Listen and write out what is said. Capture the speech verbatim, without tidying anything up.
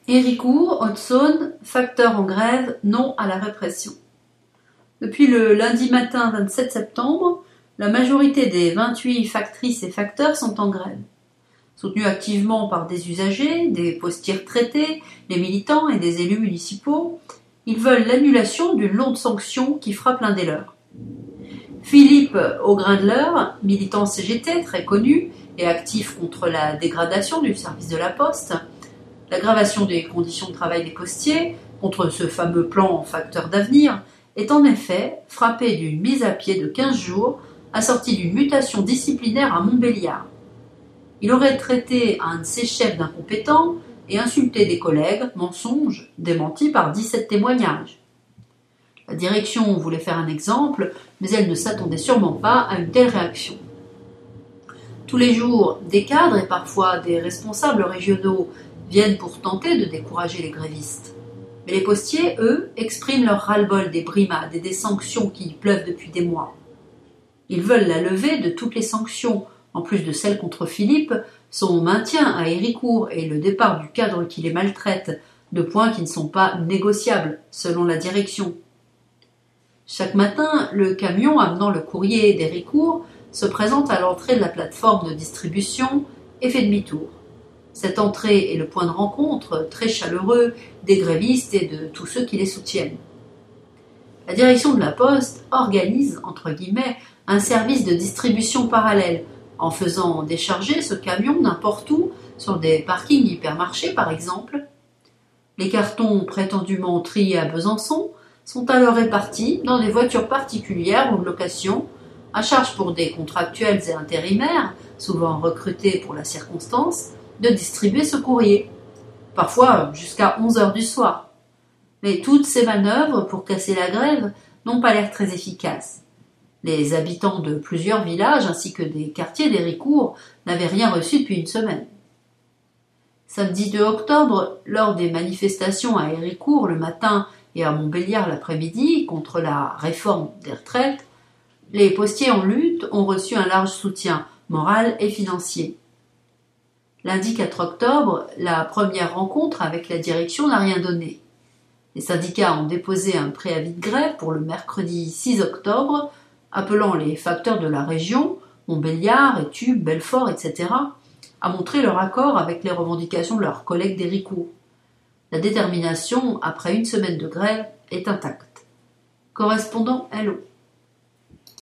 Héricourt, Haute-Saône, facteurs en grève, non à la répression. Depuis le lundi matin vingt-sept septembre, la majorité des vingt-huit factrices et facteurs sont en grève. Soutenus activement par des usagers, des postiers retraités, des militants et des élus municipaux, ils veulent l'annulation d'une lourde sanction qui frappe l'un des leurs. Philippe Augrindeleur, militant C G T très connu et actif contre la dégradation du service de la Poste, l'aggravation des conditions de travail des postiers, contre ce fameux plan facteur d'avenir, est en effet frappé d'une mise à pied de quinze jours, assortie d'une mutation disciplinaire à Montbéliard. Il aurait traité un de ses chefs d'incompétent et insulté des collègues, mensonge, démenti par dix-sept témoignages. La direction voulait faire un exemple, mais elle ne s'attendait sûrement pas à une telle réaction. Tous les jours, des cadres et parfois des responsables régionaux viennent pour tenter de décourager les grévistes. Mais les postiers, eux, expriment leur ras-le-bol des brimades et des sanctions qui pleuvent depuis des mois. Ils veulent la levée de toutes les sanctions, en plus de celles contre Philippe, son maintien à Héricourt et le départ du cadre qui les maltraite, deux points qui ne sont pas négociables, selon la direction. Chaque matin, le camion amenant le courrier d'Héricourt se présente à l'entrée de la plateforme de distribution et fait demi-tour. Cette entrée est le point de rencontre très chaleureux des grévistes et de tous ceux qui les soutiennent. La direction de la Poste organise, entre guillemets, un service de distribution parallèle, en faisant décharger ce camion n'importe où, sur des parkings hypermarchés par exemple. Les cartons prétendument triés à Besançon sont alors répartis dans des voitures particulières ou de location, à charge pour des contractuels et intérimaires, souvent recrutés pour la circonstance, de distribuer ce courrier, parfois jusqu'à onze heures du soir. Mais toutes ces manœuvres pour casser la grève n'ont pas l'air très efficaces. Les habitants de plusieurs villages ainsi que des quartiers d'Héricourt n'avaient rien reçu depuis une semaine. Samedi deux octobre, lors des manifestations à Héricourt le matin et à Montbéliard l'après-midi contre la réforme des retraites, les postiers en lutte ont reçu un large soutien moral et financier. Lundi quatre octobre, la première rencontre avec la direction n'a rien donné. Les syndicats ont déposé un préavis de grève pour le mercredi six octobre, appelant les facteurs de la région, Montbéliard, Études, Belfort, et cetera, à montrer leur accord avec les revendications de leurs collègues d'Héricourt. La détermination, après une semaine de grève, est intacte. Correspondant L O.